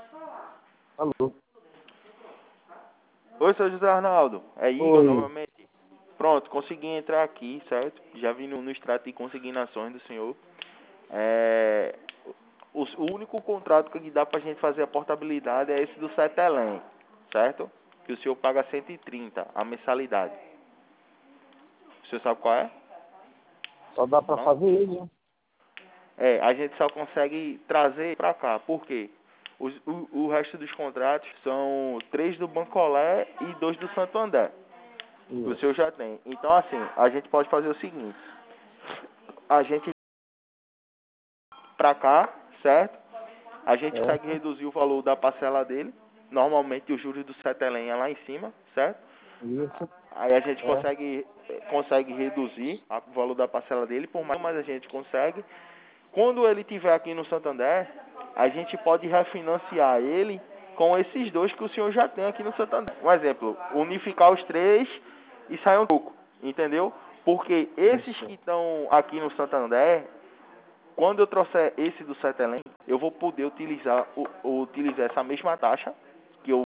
Alô? Oi, seu José Arnaldo. É Igor Oi. novamente. Pronto, consegui entrar aqui, certo? Já vi no extrato de consignações do senhor. O único contrato que dá pra gente fazer a portabilidade é esse do Cetelém, certo? Que o senhor paga 130 a mensalidade. O senhor sabe qual é? Só dá pra Não? fazer ele, né? A gente só consegue trazer pra cá. Por quê? O resto dos contratos são 3 do Bancolé e 2 do Santo André. Que o Isso. senhor já tem. Então, assim, a gente pode fazer o seguinte. A gente pra cá, certo? A gente consegue Certo? reduzir o valor da parcela dele. Normalmente o juros do Cetelém é lá em cima, certo? Isso. Aí a gente Certo? consegue reduzir o valor da parcela dele, por mais, mas a gente consegue. Quando ele estiver aqui no Santander, a gente pode refinanciar ele com esses dois que o senhor já tem aqui no Santander. Um exemplo, unificar os três e sair um pouco, entendeu? Porque esses Isso. que estão aqui no Santander, quando eu trouxer esse do Cetelém, eu vou poder utilizar essa mesma taxa, que é o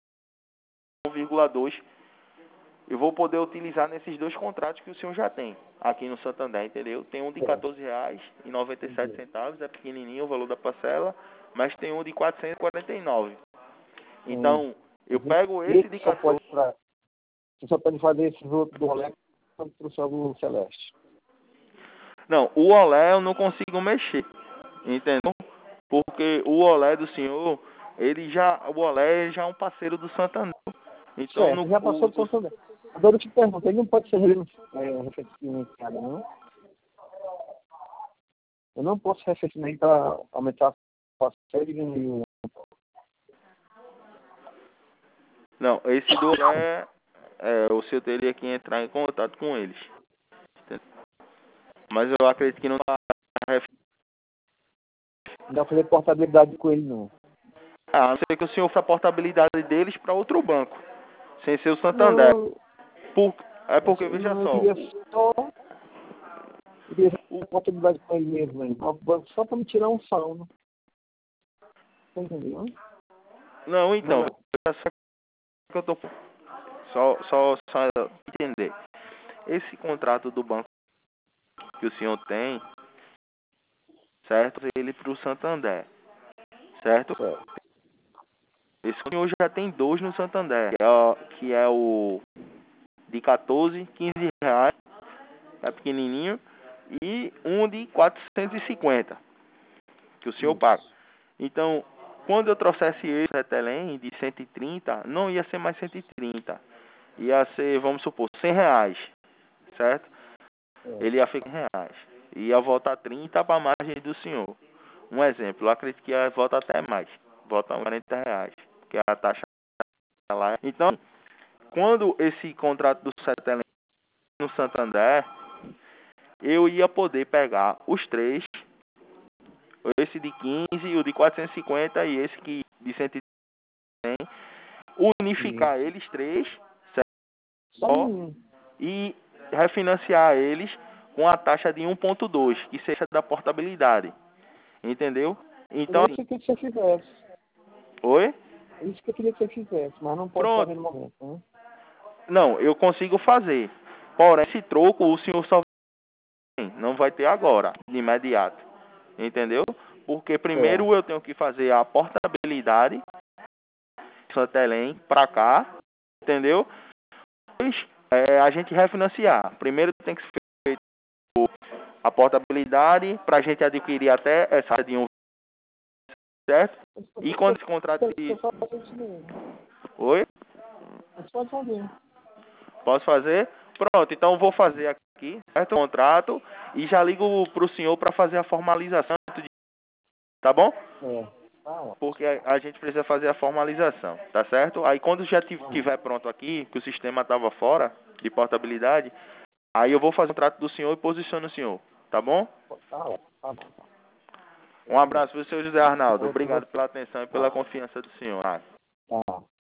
1,2, eu vou poder utilizar nesses dois contratos que o senhor já tem aqui no Santander, entendeu? Tem um de Certo. Entendi. R$14,97, é pequenininho o valor da parcela, mas tem um de 449. Sim. Então, eu pego esse Esse de só 14. pode pra... Você só pode fazer esses outros do Alex pro seu do Celeste. Não, o Olé eu não consigo mexer, entendeu? Porque o Olé do senhor, o Olé já é um parceiro do Santander. Então, Certo, já passou do Santander. Agora eu te pergunto, ele não pode ser refinanciado, não? Eu não posso refinanciar para aumentar a parcela e diminuir o... não, esse do Olé, o senhor teria que entrar em contato com eles. Entendeu? Mas eu acredito que não tá. Não dá pra fazer portabilidade com ele, não. A não ser que o senhor faça a portabilidade deles para outro banco, sem ser o Santander. Não, Porque, veja não, eu só, queria só... Eu queria fazer portabilidade com ele mesmo, hein? Só para me tirar um sal, né? Tá entendendo? não, então, Não. veja só que eu tô só entender. Esse contrato do banco que o senhor tem, certo? Ele para o Santander, certo? Certo. Esse senhor já tem dois no Santander, que é o de 14, 15 reais, é pequenininho, e um de 450, que o senhor paga. Isso. Então, quando eu trouxesse esse Retelém de 130, não ia ser mais 130. Ia ser, vamos supor, 100 reais, certo? É. Ele ia ficar 100 reais. Ia voltar 30 para a margem do senhor. Um exemplo, eu acredito que ia voltar até mais. Volta 40 reais, que é a taxa lá. Então, quando esse contrato do Cetelém no Santander, eu ia poder pegar os três, esse de 15, o de 450 e esse que de 130, unificar Isso. eles três, Só certo? um. E refinanciar eles com a taxa de 1,2, que seja da portabilidade. Entendeu? Então, Era assim, isso que você fizesse. oi? É isso que eu queria que você fizesse, mas não pode fazer Pronto. no momento, né? Não, eu consigo fazer. Porém, esse troco o senhor só não vai ter agora, de imediato. Entendeu? Porque É. primeiro eu tenho que fazer a portabilidade Santelém pra cá, entendeu? Depois a gente refinanciar. Primeiro tem que ser feito a portabilidade pra gente adquirir até essa de um, certo? E quando esse contrato Você se... só fazer isso mesmo. Oi? Você pode fazer. Posso fazer? Pronto, então eu vou fazer aqui, certo? O contrato e já ligo pro senhor para fazer a formalização, tá bom? É. Tá ótimo. Porque a gente precisa fazer a formalização, tá certo? Aí quando já tiver pronto aqui, que o sistema estava fora de portabilidade, aí eu vou fazer o contrato do senhor e posiciono o senhor, tá bom? Tá ótimo. Tá bom. Um abraço pro senhor José Arnaldo. Outro Obrigado você. pela atenção e pela Tá. confiança do senhor. Tá.